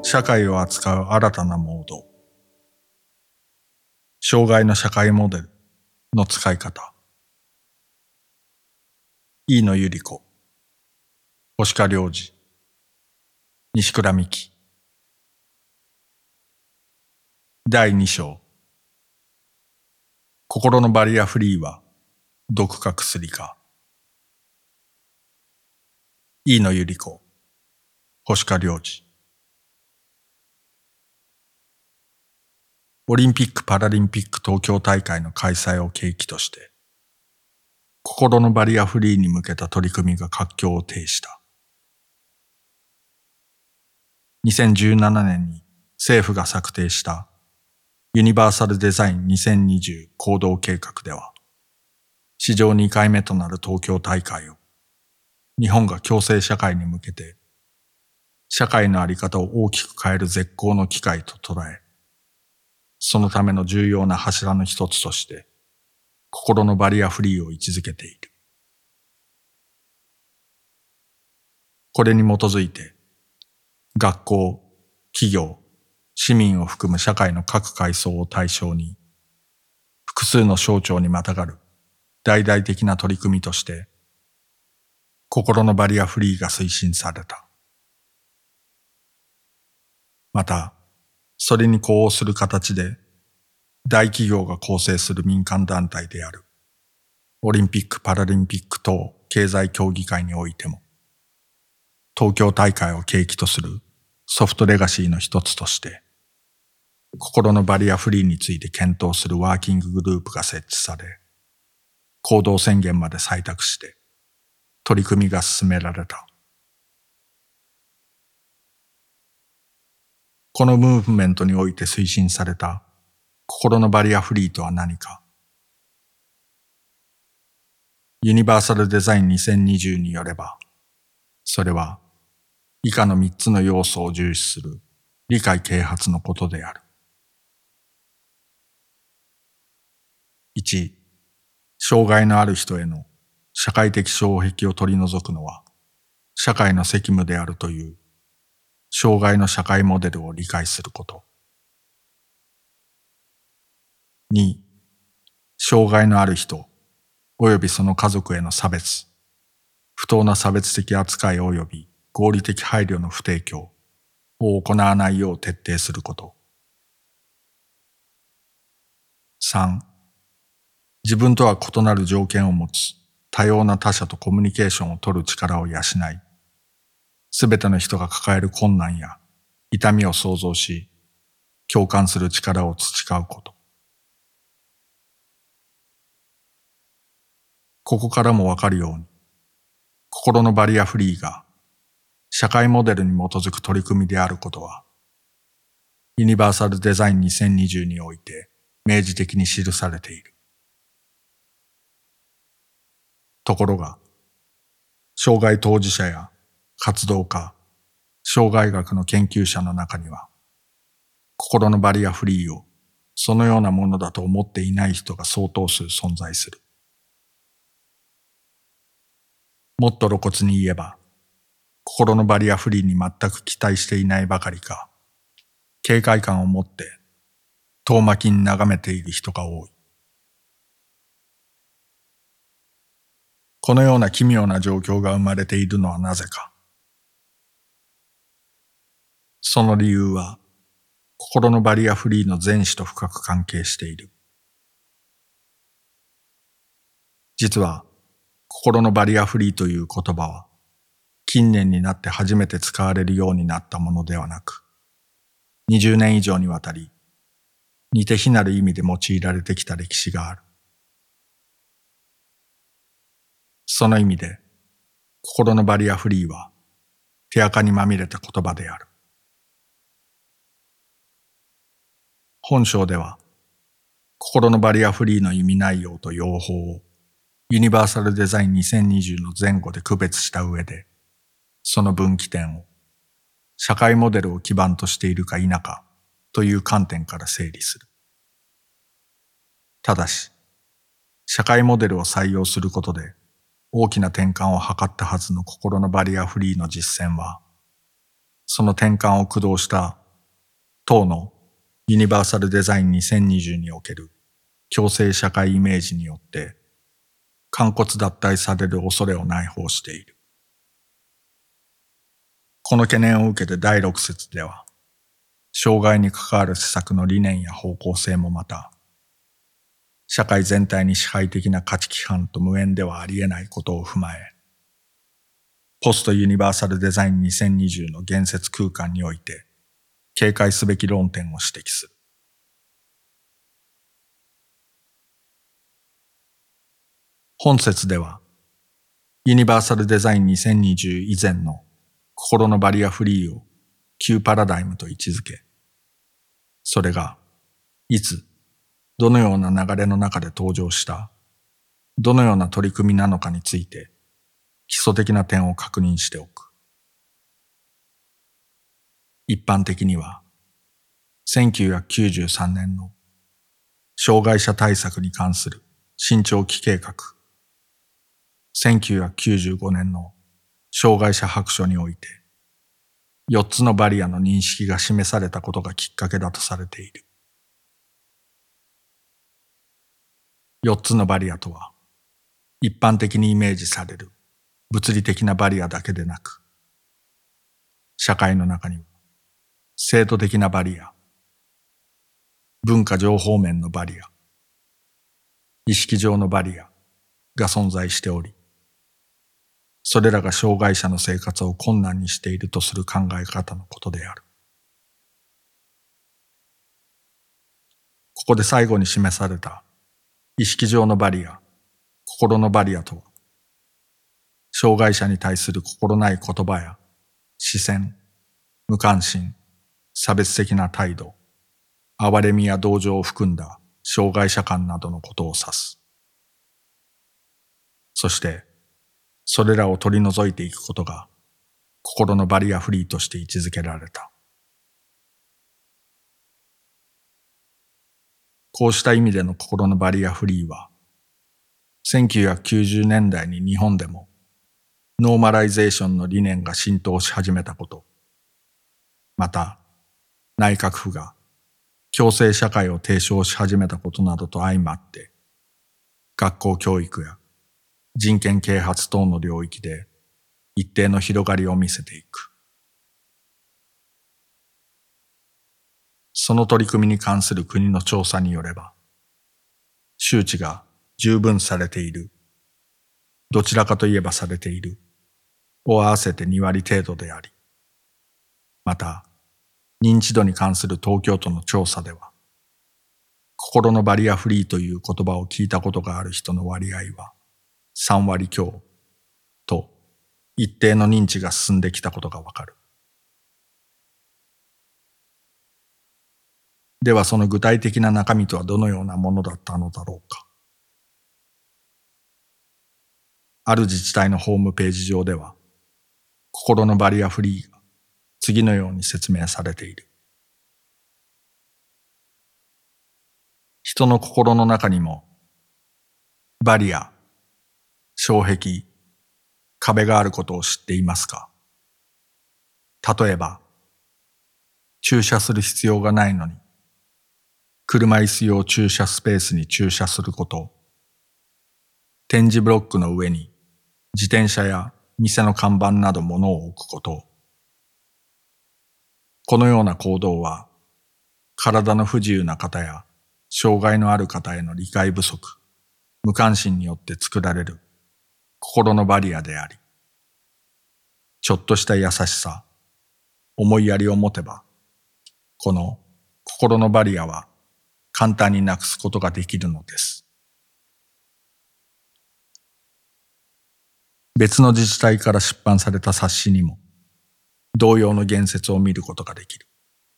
社会を扱う新たなモード。障害の社会モデルの使い方。飯野百合子、星川良二、西倉美希。第2章。心のバリアフリーは毒か薬か。飯野百合子、星川良二。オリンピック・パラリンピック東京大会の開催を契機として、心のバリアフリーに向けた取り組みが活況を呈した。2017年に政府が策定したユニバーサルデザイン2020行動計画では、史上2回目となる東京大会を日本が共生社会に向けて社会の在り方を大きく変える絶好の機会と捉え、そのための重要な柱の一つとして心のバリアフリーを位置づけている。これに基づいて学校、企業、市民を含む社会の各階層を対象に複数の省庁にまたがる大々的な取り組みとして心のバリアフリーが推進された。また、それに呼応する形で大企業が構成する民間団体であるオリンピック・パラリンピック等経済協議会においても東京大会を契機とするソフトレガシーの一つとして心のバリアフリーについて検討するワーキンググループが設置され、行動宣言まで採択して取り組みが進められた。このムーブメントにおいて推進された心のバリアフリーとは何か。ユニバーサルデザイン2020によれば、それは以下の3つの要素を重視する理解啓発のことである。1、障害のある人への社会的障壁を取り除くのは社会の責務であるという障害の社会モデルを理解すること。2、障害のある人及びその家族への差別、不当な差別的扱い及び合理的配慮の不提供を行わないよう徹底すること。3、自分とは異なる条件を持つ多様な他者とコミュニケーションを取る力を養い、すべての人が抱える困難や痛みを想像し、共感する力を培うこと。ここからもわかるように、心のバリアフリーが社会モデルに基づく取り組みであることは、ユニバーサルデザイン2020において明示的に記されている。ところが、障害当事者や活動家、障害学の研究者の中には、心のバリアフリーをそのようなものだと思っていない人が相当数存在する。もっと露骨に言えば、心のバリアフリーに全く期待していないばかりか、警戒感を持って遠巻きに眺めている人が多い。このような奇妙な状況が生まれているのはなぜか。その理由は、心のバリアフリーの前史と深く関係している。実は、心のバリアフリーという言葉は、近年になって初めて使われるようになったものではなく、20年以上にわたり、似て非なる意味で用いられてきた歴史がある。その意味で、心のバリアフリーは、手垢にまみれた言葉である。本章では、心のバリアフリーの意味内容と用法を、ユニバーサルデザイン2020の前後で区別した上で、その分岐点を、社会モデルを基盤としているか否かという観点から整理する。ただし、社会モデルを採用することで、大きな転換を図ったはずの心のバリアフリーの実践は、その転換を駆動した当のユニバーサルデザイン2020における共生社会イメージによって寛骨脱退される恐れを内包している。この懸念を受けて第6節では、障害に関わる施策の理念や方向性もまた、社会全体に支配的な価値規範と無縁ではあり得ないことを踏まえ、ポストユニバーサルデザイン2020の言説空間において、警戒すべき論点を指摘する。本節では、ユニバーサルデザイン2020以前の心のバリアフリーを旧パラダイムと位置づけ、それがいつ、どのような流れの中で登場した、どのような取り組みなのかについて基礎的な点を確認しておく。一般的には、1993年の障害者対策に関する新長期計画、1995年の障害者白書において、4つのバリアの認識が示されたことがきっかけだとされている。4つのバリアとは、一般的にイメージされる物理的なバリアだけでなく、社会の中には制度的なバリア、文化情報面のバリア、意識上のバリアが存在しており、それらが障害者の生活を困難にしているとする考え方のことである。ここで最後に示された意識上のバリア、心のバリアとは、障害者に対する心ない言葉や視線、無関心、差別的な態度、哀れみや同情を含んだ障害者間などのことを指す。そして、それらを取り除いていくことが心のバリアフリーとして位置づけられた。こうした意味での心のバリアフリーは、1990年代に日本でもノーマライゼーションの理念が浸透し始めたこと、また内閣府が共生社会を提唱し始めたことなどと相まって、学校教育や人権啓発等の領域で一定の広がりを見せていく。その取り組みに関する国の調査によれば、周知が十分されている、どちらかといえばされている、を合わせて2割程度であり、また、認知度に関する東京都の調査では、心のバリアフリーという言葉を聞いたことがある人の割合は3割強と一定の認知が進んできたことがわかる。ではその具体的な中身とはどのようなものだったのだろうか。ある自治体のホームページ上では、心のバリアフリーが次のように説明されている。人の心の中にも、バリア、障壁、壁があることを知っていますか？例えば、駐車する必要がないのに、車椅子用駐車スペースに駐車すること、点字ブロックの上に自転車や店の看板など物を置くこと。このような行動は、体の不自由な方や障害のある方への理解不足、無関心によって作られる心のバリアであり、ちょっとした優しさ、思いやりを持てば、この心のバリアは簡単になくすことができるのです。別の自治体から出版された冊子にも、同様の言説を見ることができる。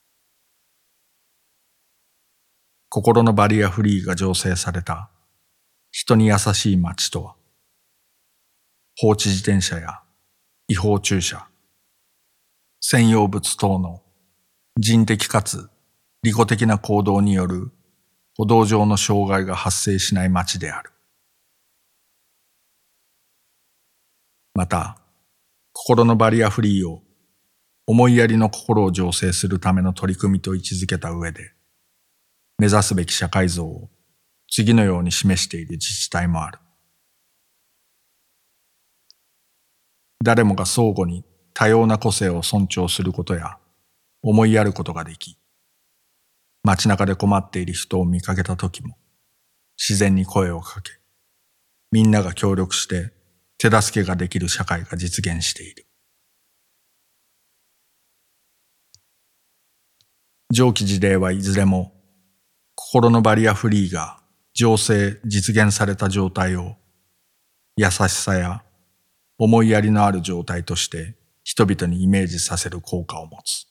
心のバリアフリーが醸成された人に優しい街とは、放置自転車や違法駐車、専用物等の人的かつ利己的な行動による歩道上の障害が発生しない街である。また、心のバリアフリーを思いやりの心を醸成するための取り組みと位置づけた上で、目指すべき社会像を次のように示している自治体もある。誰もが相互に多様な個性を尊重することや思いやることができ、街中で困っている人を見かけたときも自然に声をかけ、みんなが協力して手助けができる社会が実現している。上記事例はいずれも心のバリアフリーが醸成実現された状態を優しさや思いやりのある状態として人々にイメージさせる効果を持つ。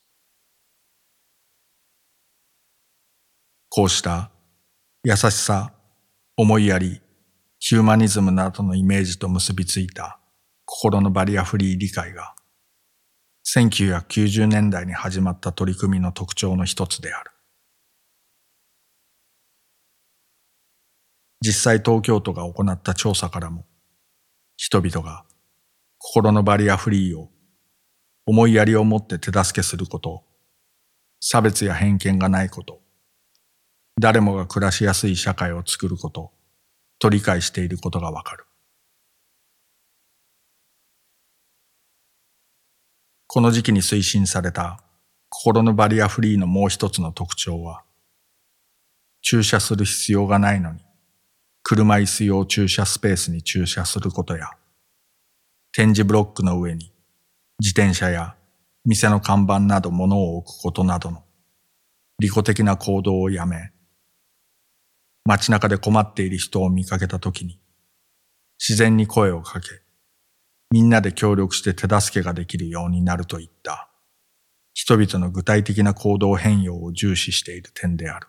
こうした優しさ、思いやり、ヒューマニズムなどのイメージと結びついた心のバリアフリー理解が1990年代に始まった取り組みの特徴の一つである。実際東京都が行った調査からも、人々が心のバリアフリーを思いやりを持って手助けすること、差別や偏見がないこと、誰もが暮らしやすい社会を作ることと理解していることがわかる。この時期に推進された心のバリアフリーのもう一つの特徴は、駐車する必要がないのに、車椅子用駐車スペースに駐車することや、点字ブロックの上に自転車や店の看板など物を置くことなどの利己的な行動をやめ、街中で困っている人を見かけたときに、自然に声をかけ、みんなで協力して手助けができるようになるといった人々の具体的な行動変容を重視している点である。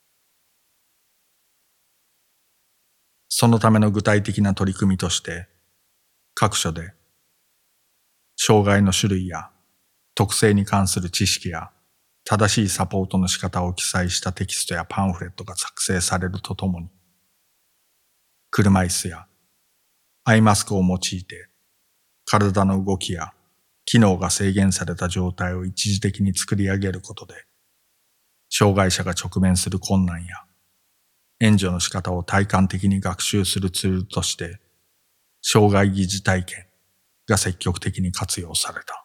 そのための具体的な取り組みとして、各所で障害の種類や特性に関する知識や正しいサポートの仕方を記載したテキストやパンフレットが作成されるとともに、車椅子やアイマスクを用いて体の動きや機能が制限された状態を一時的に作り上げることで、障害者が直面する困難や援助の仕方を体感的に学習するツールとして、障害疑似体験が積極的に活用された。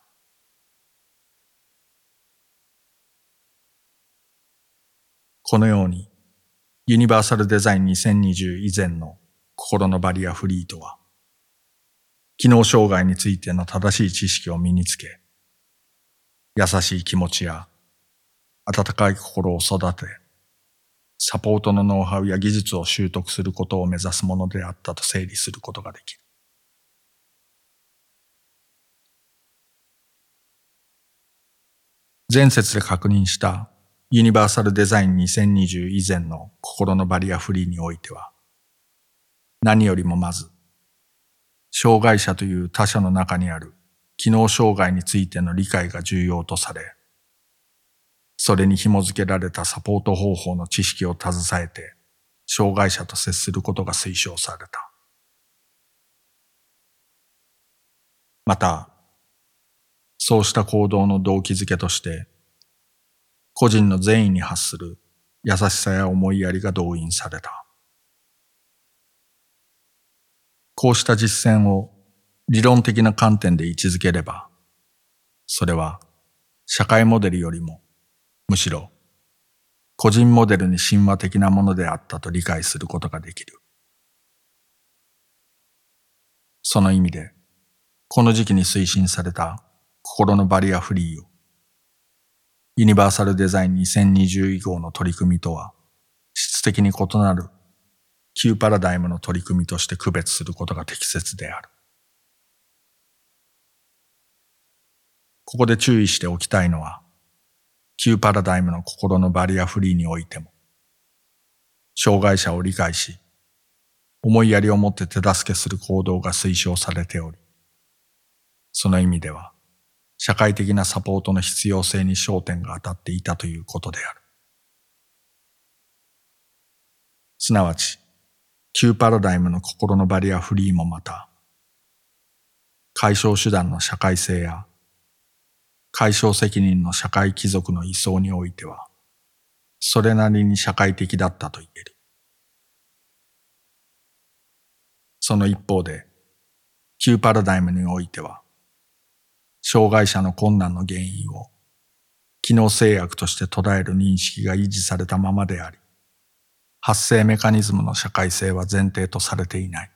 このように、ユニバーサルデザイン2020以前の心のバリアフリーとは、機能障害についての正しい知識を身につけ、優しい気持ちや温かい心を育て、サポートのノウハウや技術を習得することを目指すものであったと整理することができる。前節で確認したユニバーサルデザイン2020以前の心のバリアフリーにおいては、何よりもまず、障害者という他者の中にある機能障害についての理解が重要とされ、それに紐づけられたサポート方法の知識を携えて、障害者と接することが推奨された。また、そうした行動の動機づけとして、個人の善意に発する優しさや思いやりが動員された。こうした実践を理論的な観点で位置づければ、それは社会モデルよりも、むしろ個人モデルに親和的なものであったと理解することができる。その意味で、この時期に推進された心のバリアフリーを、ユニバーサルデザイン2020以降の取り組みとは、質的に異なる旧パラダイムの取り組みとして区別することが適切である。ここで注意しておきたいのは、旧パラダイムの心のバリアフリーにおいても、障害者を理解し、思いやりを持って手助けする行動が推奨されており、その意味では、社会的なサポートの必要性に焦点が当たっていたということである。すなわち、旧パラダイムの心のバリアフリーもまた、解消手段の社会性や解消責任の社会帰属の位相においては、それなりに社会的だったと言える。その一方で、旧パラダイムにおいては、障害者の困難の原因を機能制約として捉える認識が維持されたままであり、発生メカニズムの社会性は前提とされていない。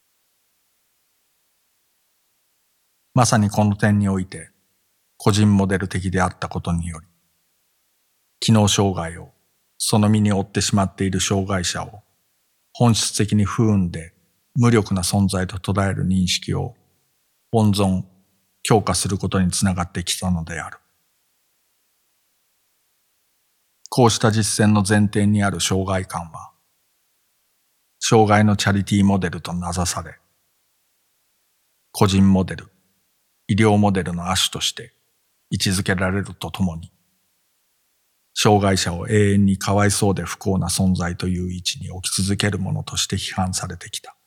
まさにこの点において、個人モデル的であったことにより、機能障害をその身に負ってしまっている障害者を本質的に不運で無力な存在と捉える認識を温存、強化することにつながってきたのである。こうした実践の前提にある障害観は、障害のチャリティーモデルと名指され、個人モデル、医療モデルの亜種として位置づけられるとともに、障害者を永遠にかわいそうで不幸な存在という位置に置き続けるものとして批判されてきた。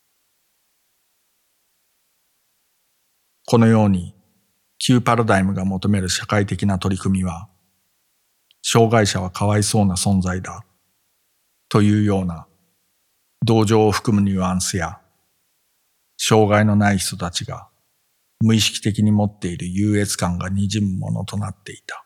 このように、旧パラダイムが求める社会的な取り組みは、障害者はかわいそうな存在だというような同情を含むニュアンスや、障害のない人たちが無意識的に持っている優越感が滲むものとなっていた。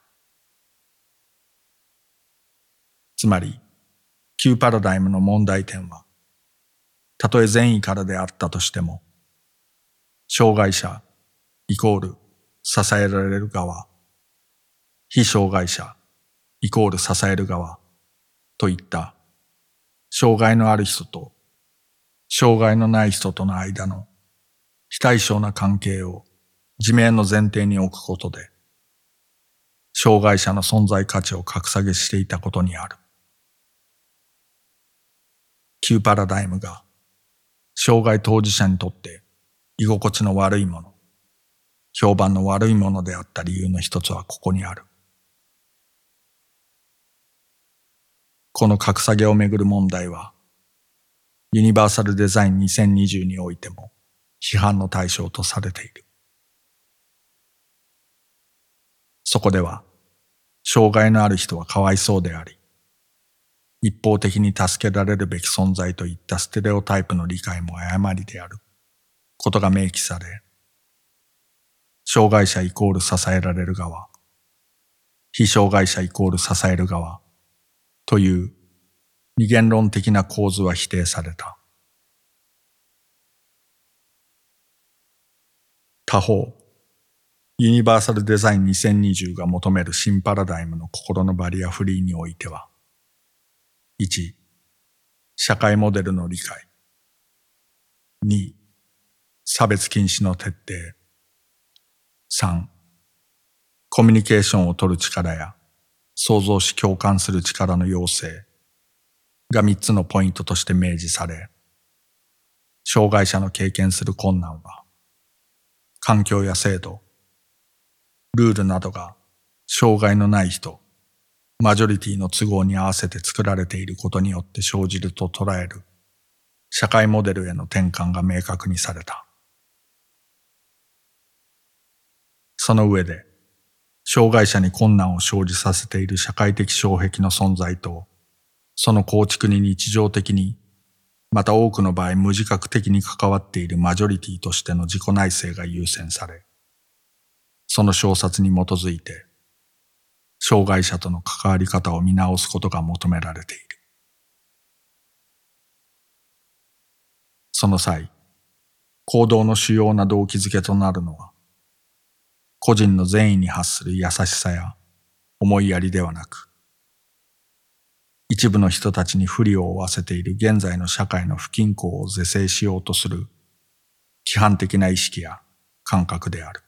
つまり、旧パラダイムの問題点は、たとえ善意からであったとしても、障害者イコール支えられる側、非障害者イコール支える側といった障害のある人と障害のない人との間の非対称な関係を自明の前提に置くことで、障害者の存在価値を格下げしていたことにある。旧パラダイムが障害当事者にとって居心地の悪いもの、評判の悪いものであった理由の一つはここにある。この格下げをめぐる問題は、ユニバーサルデザイン2020においても批判の対象とされている。そこでは、障害のある人はかわいそうであり、一方的に助けられるべき存在といったステレオタイプの理解も誤りであることが明記され、障害者イコール支えられる側、非障害者イコール支える側という二元論的な構図は否定された。他方、ユニバーサルデザイン2020が求める新パラダイムの心のバリアフリーにおいては、1、社会モデルの理解。2、差別禁止の徹底。3、コミュニケーションを取る力や創造し共感する力の養成が3つのポイントとして明示され、障害者の経験する困難は、環境や制度、ルールなどが障害のない人、マジョリティの都合に合わせて作られていることによって生じると捉える社会モデルへの転換が明確にされた。その上で、障害者に困難を生じさせている社会的障壁の存在と、その構築に日常的に、また多くの場合無自覚的に関わっているマジョリティとしての自己内省が優先され、その洞察に基づいて、障害者との関わり方を見直すことが求められている。その際、行動の主要な動機づけとなるのは、個人の善意に発する優しさや思いやりではなく、一部の人たちに不利を負わせている現在の社会の不均衡を是正しようとする規範的な意識や感覚である。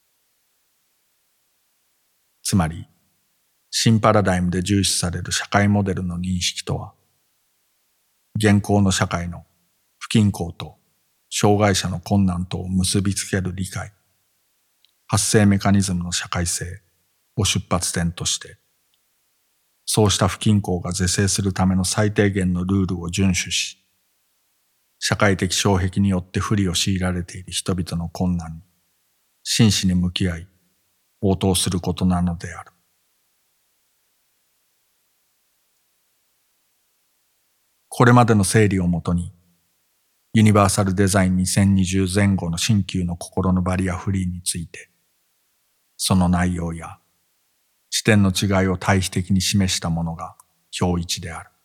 つまり、新パラダイムで重視される社会モデルの認識とは、現行の社会の不均衡と障害者の困難とを結びつける理解、発生メカニズムの社会性を出発点として、そうした不均衡が是正するための最低限のルールを遵守し、社会的障壁によって不利を強いられている人々の困難に真摯に向き合い、 応答することなのである。これまでの整理をもとに、ユニバーサルデザイン2020前後の新旧の心のバリアフリーについて、その内容や視点の違いを対比的に示したものが表一である。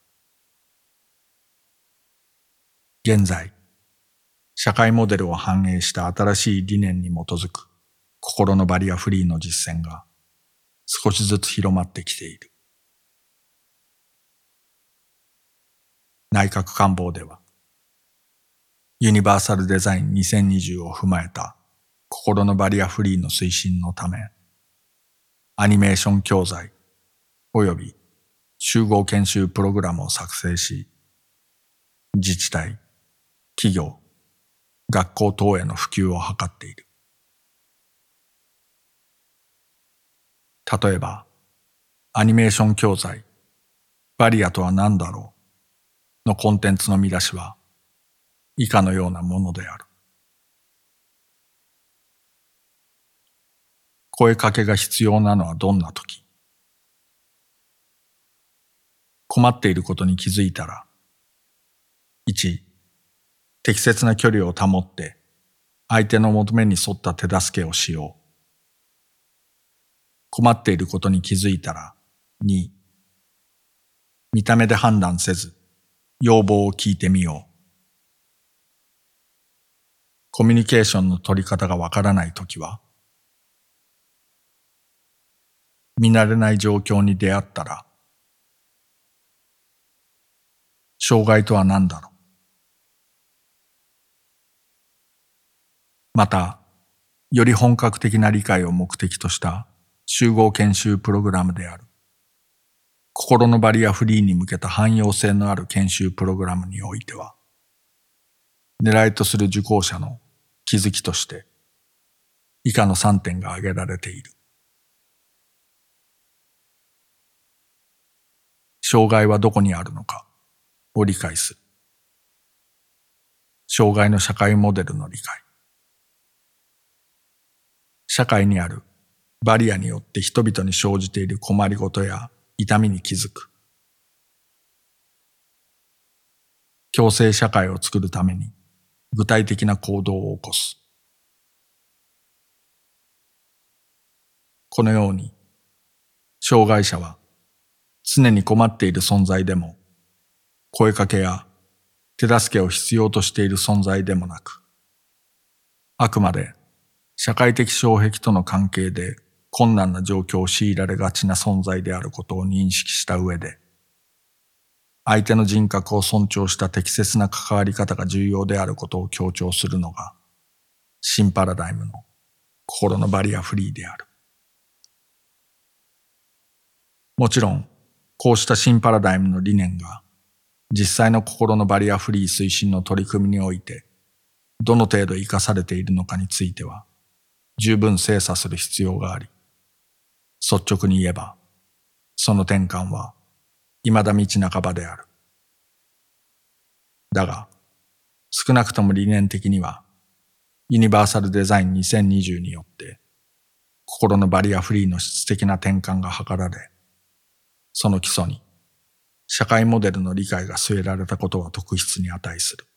現在、社会モデルを反映した新しい理念に基づく心のバリアフリーの実践が少しずつ広まってきている。内閣官房では、ユニバーサルデザイン2020を踏まえた心のバリアフリーの推進のため、アニメーション教材及び集合研修プログラムを作成し、自治体、企業、学校等への普及を図っている。例えば、アニメーション教材、バリアとは何だろうのコンテンツの見出しは以下のようなものである。声かけが必要なのはどんな時？困っていることに気づいたら、1、適切な距離を保って相手の求めに沿った手助けをしよう。困っていることに気づいたら、2、見た目で判断せず、要望を聞いてみよう。コミュニケーションの取り方がわからないときは、見慣れない状況に出会ったら、障害とは何だろう。また、より本格的な理解を目的とした集合研修プログラムである。心のバリアフリーに向けた汎用性のある研修プログラムにおいては、狙いとする受講者の気づきとして、以下の3点が挙げられている。障害はどこにあるのかを理解する。障害の社会モデルの理解。社会にあるバリアによって人々に生じている困りごとや痛みに気づく。共生社会を作るために具体的な行動を起こす。このように、障害者は常に困っている存在でも、声かけや手助けを必要としている存在でもなく、あくまで社会的障壁との関係で困難な状況を強いられがちな存在であることを認識した上で、相手の人格を尊重した適切な関わり方が重要であることを強調するのが、新パラダイムの心のバリアフリーである。もちろん、こうした新パラダイムの理念が、実際の心のバリアフリー推進の取り組みにおいて、どの程度活かされているのかについては、十分精査する必要があり、率直に言えば、その転換は、未だ道半ばである。だが、少なくとも理念的には、ユニバーサルデザイン2020によって、心のバリアフリーの質的な転換が図られ、その基礎に、社会モデルの理解が据えられたことは特筆に値する。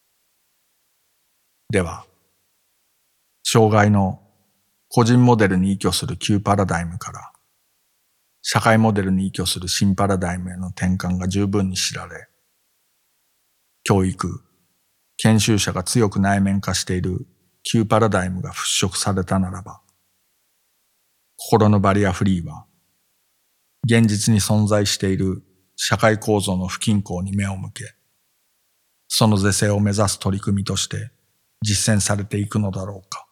では、障害の個人モデルに依拠する旧パラダイムから、社会モデルに依拠する新パラダイムへの転換が十分に知られ、教育、研修者が強く内面化している旧パラダイムが払拭されたならば、心のバリアフリーは、現実に存在している社会構造の不均衡に目を向け、その是正を目指す取り組みとして実践されていくのだろうか。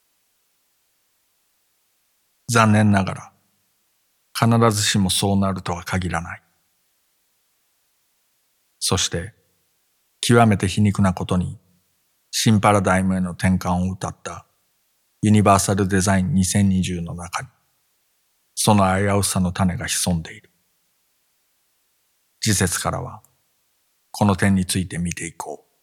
残念ながら、必ずしもそうなるとは限らない。そして、極めて皮肉なことに、新パラダイムへの転換を謳ったユニバーサルデザイン2020の中に、その危うさの種が潜んでいる。次節からは、この点について見ていこう。